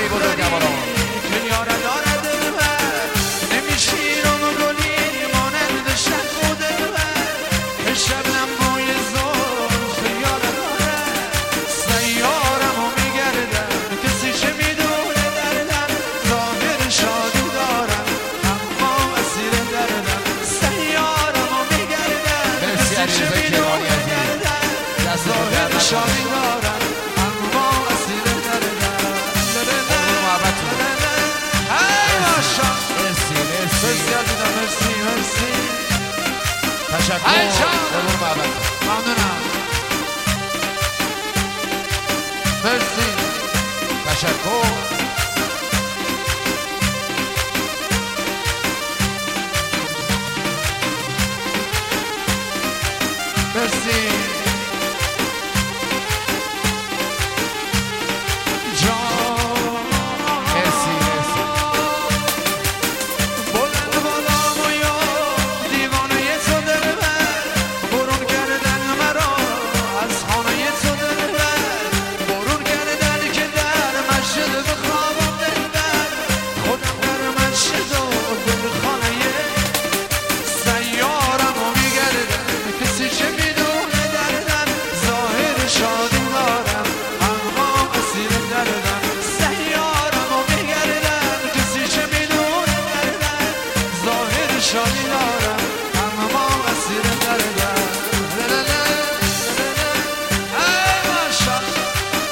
همه بزرگواران. که یاره داره دلبر نمیشی رو گلی مانند شب و دلبر که شبنم بوی زلف یاره داره سیارم و میگردم کسی چه میدونه دردم ظاهر شادی دارم اما اسیر دردم سیارم و میگردم کسی چه میدونه دردم ظاهر شادی دارم اما اسیر دردم مرسی عزیزم مرسی تشکر. ممنونم مرسی تشکر. مرسی شادی دارم اما اسیر دردم ای ماشاءالله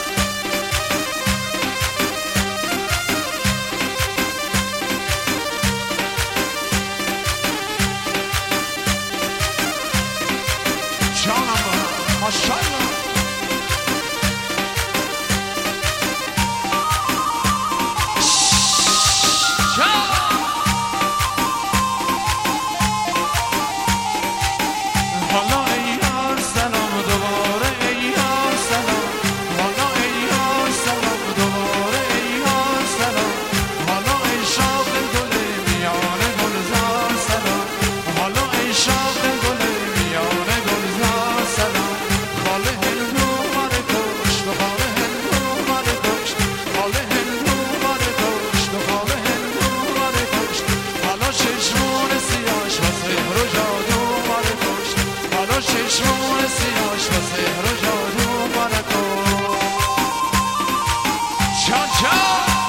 جانم ماشاءالله چشمون سیاش و سحر و جادو برکو چا چا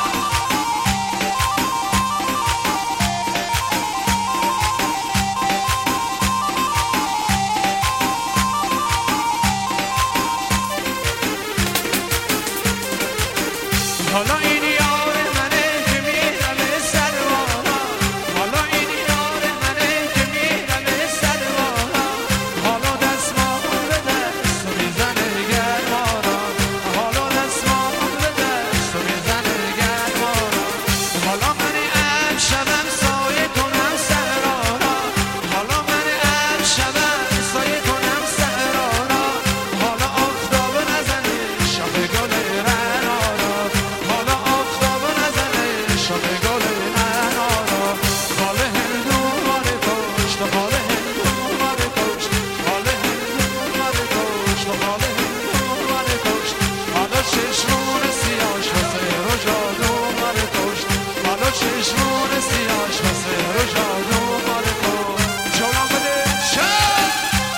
حالا این یار منه که میرم سروانا حالا این یار منه که میرم سروانا حالا دستمال به دست و میزنه گرمانا حالا دستمال به دست و میزنه گرمانا حالا من امشبم سایه کنم سهرانا حالا من امشبم سایه کنم سهرانا حالا آفتاب نزنه شب گل رنارا حالا آفتاب نزنه شب گل رنارا خاله هندو ماره پشت خاله هندو ماره پشت خاله هندو ماره پشت خاله هندو ماره پشت حالا چشمون سیاش و سحر و جادو ماره پشت حالا چشمون سیاش و سحر و جادو ماره پشت جولان بده شد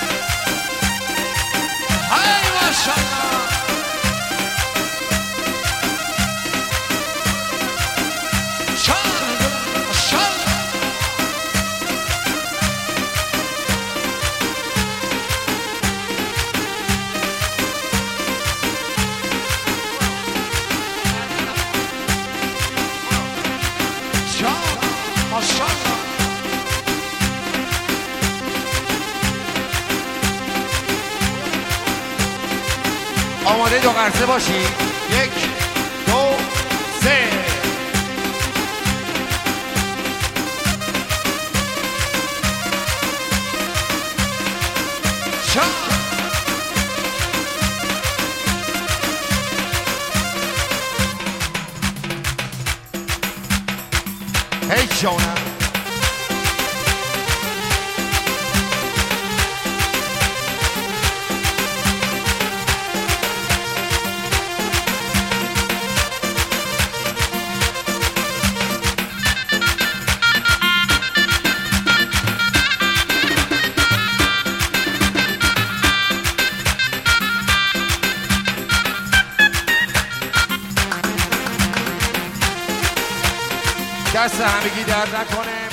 های ماشاءالله آماده دو قرصه باشی. 1 2 3 شا هی جانم دست همگی درد نکنه.